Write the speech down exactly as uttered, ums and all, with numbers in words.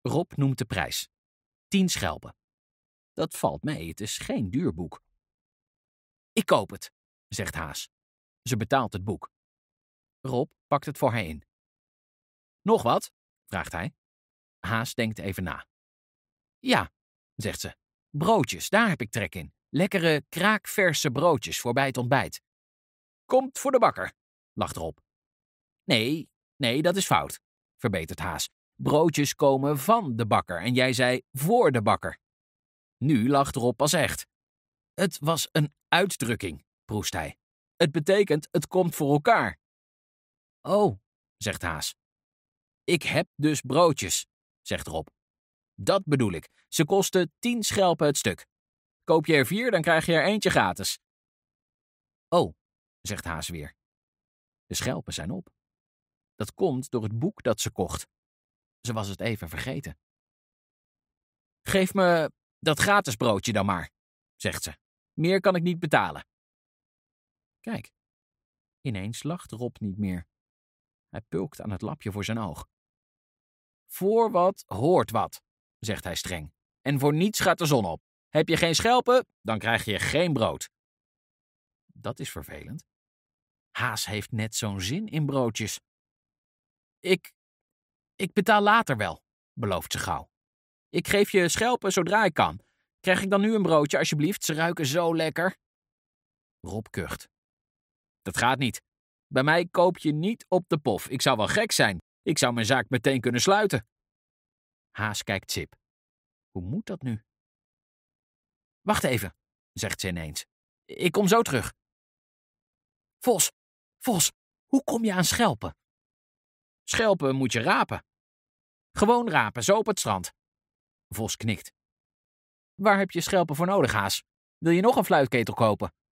Rob noemt de prijs. Tien schelpen. Dat valt mee, het is geen duur boek. Ik koop het, zegt Haas. Ze betaalt het boek. Rob pakt het voor haar in. Nog wat? Vraagt hij. Haas denkt even na. Ja, zegt ze. Broodjes, daar heb ik trek in. Lekkere, kraakverse broodjes voor bij het ontbijt. Komt voor de bakker, lacht Rob. Nee, nee, dat is fout, verbetert Haas. Broodjes komen van de bakker en jij zei voor de bakker. Nu lacht Rob pas echt. Het was een uitdrukking, proest hij. Het betekent het komt voor elkaar. Oh, zegt Haas. Ik heb dus broodjes, zegt Rob. Dat bedoel ik. Ze kosten tien schelpen het stuk. Koop je er vier, dan krijg je er eentje gratis. Oh, zegt Haas weer. De schelpen zijn op. Dat komt door het boek dat ze kocht. Ze was het even vergeten. Geef me dat gratis broodje dan maar, zegt ze. Meer kan ik niet betalen. Kijk, ineens lacht Rob niet meer. Hij pulkt aan het lapje voor zijn oog. Voor wat hoort wat, zegt hij streng. En voor niets gaat de zon op. Heb je geen schelpen, dan krijg je geen brood. Dat is vervelend. Haas heeft net zo'n zin in broodjes. Ik, ik betaal later wel, belooft ze gauw. Ik geef je schelpen zodra ik kan. Krijg ik dan nu een broodje, alsjeblieft? Ze ruiken zo lekker. Rob kucht. Dat gaat niet. Bij mij koop je niet op de pof. Ik zou wel gek zijn. Ik zou mijn zaak meteen kunnen sluiten. Haas kijkt sip. Hoe moet dat nu? Wacht even, zegt ze ineens. Ik kom zo terug. Vos, Vos, hoe kom je aan schelpen? Schelpen moet je rapen. Gewoon rapen, zo op het strand. Vos knikt. Waar heb je schelpen voor nodig, Haas? Wil je nog een fluitketel kopen?